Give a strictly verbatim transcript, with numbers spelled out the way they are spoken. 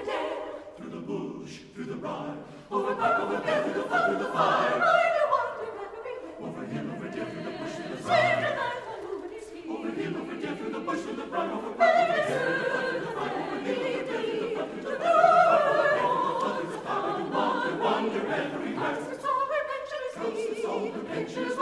over dale, through the bush, through the briar, over bark, over bale, through the flood, through the fire. Rider wandering everywhere, over hill, over dale, through the bush, through the briar. Saved a man from moving his feet, over hill, over dale, through the bush, through the briar, over bark, over bale, through the flood, through the fire, over hill, over dale, through the flood, through the briar, over bark, over bale, through the flood, through the fire. You wander, wander everywhere. Comes the song, her pension is